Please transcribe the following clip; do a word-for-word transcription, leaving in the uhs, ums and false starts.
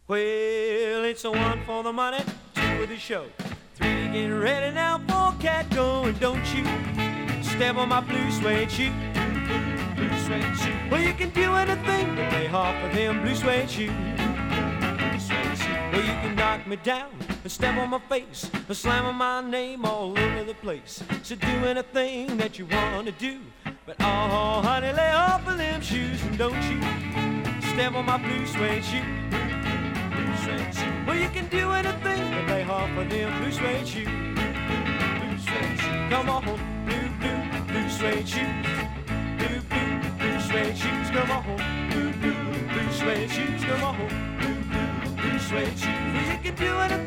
Well, it's a one for the money, two for the show, three, get ready now, four, cat go, and don't you step on my blue suede shoe. Blue suede shoe. Well, you can do anything but lay off of them blue suede shoes. Blue suede shoe. Well, you can knock me down and step on my face and slam my name all over the place. So do anything that you want to do, but oh, honey, lay off of them shoes and don't you step on my blue suede shoe. Well, you can do anything but lay off of them blue suede shoes. Blue suede shoes. Come on, blue, blue, blue suede shoes. Blue, blue, blue suede shoes. Come on, blue, blue, blue suede shoes. Come on, blue, blue, blue suede shoes. Well, you can do anything